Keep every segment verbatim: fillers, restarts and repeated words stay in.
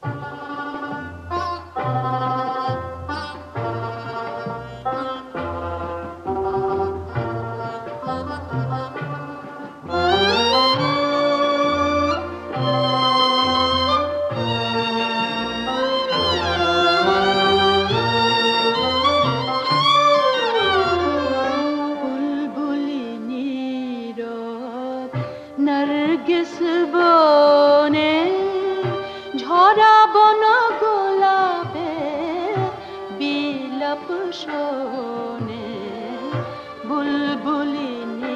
নরগিস বনে ঝরা বন গোলাপে বিলাপ শোনে বুলবুলি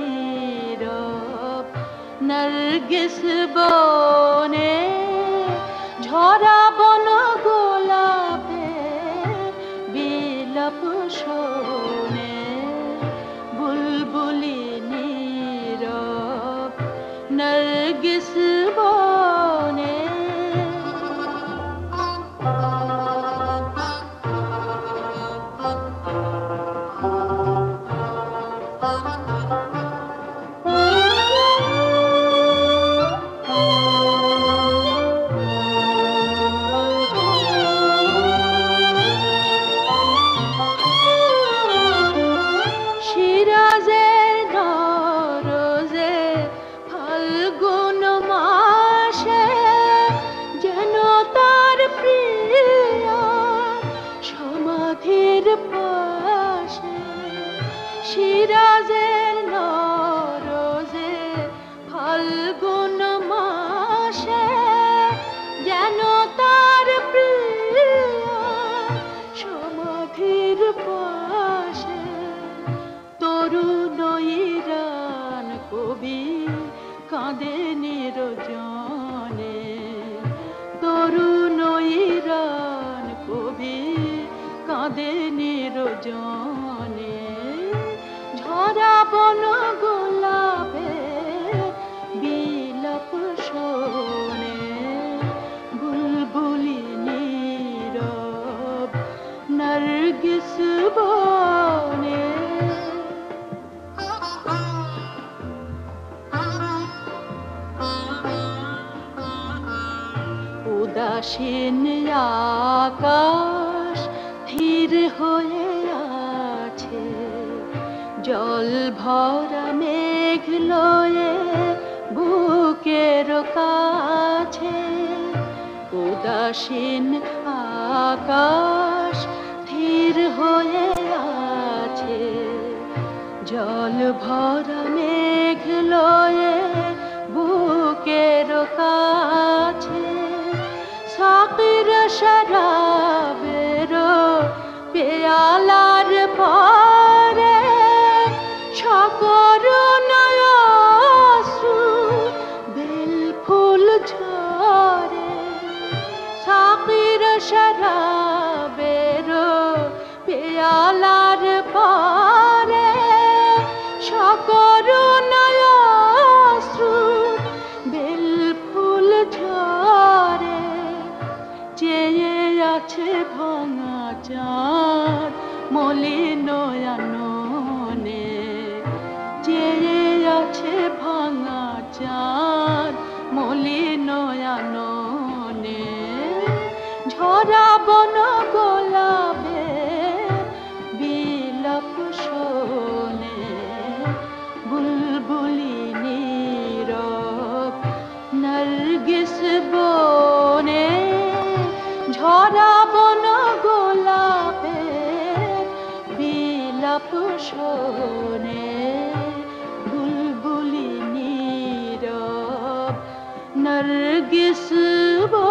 নীরব নরগিস বনে ঝরা বন গোলাপে বিলাপ শোনে বুলবুলি নীরব নরগিস বনে শিরাজের নরজে ফাল্গুন মাসে যেন তার প্রিয় সমাধির পাশে তরুণ ইরান কবি কাঁদে নিরজনে তরুণ ইরান কবি কাঁদে নিরজনে ঝরা বন গোলাপে বিলাপ শোনে বুলবুলি নীরব নরগিস বনে উদাসীন আকাশ ধীর হয়ে আছে জল ভরা মেঘ লয়ে বুকের কাছে উদাসীন আকাশ ধীর হয়ে আছে জল ভরা মেঘ লয়ে বুকের কাছে সাকির শরাবের পেয়ালার পরে সকরুণায় অশ্রু বেল ফুল ঝরে সাকির শরাবের পেয়ালার পরে সকরুণায় অশ্রু বেল ফুল ঝরে চেয়ে আছে ভাঙা চাঁদ মলিন আননে চেয়ে আছে ভাঙা চাঁদ মলিন আননে ঝরা বন গোলাপে বিলাপ শোনে বুলবুলি নীরব নরগিস বনে ঝরা বন গোলাপে বিলাপ শোনে বুলবুলি নীরব নরগিস বনে।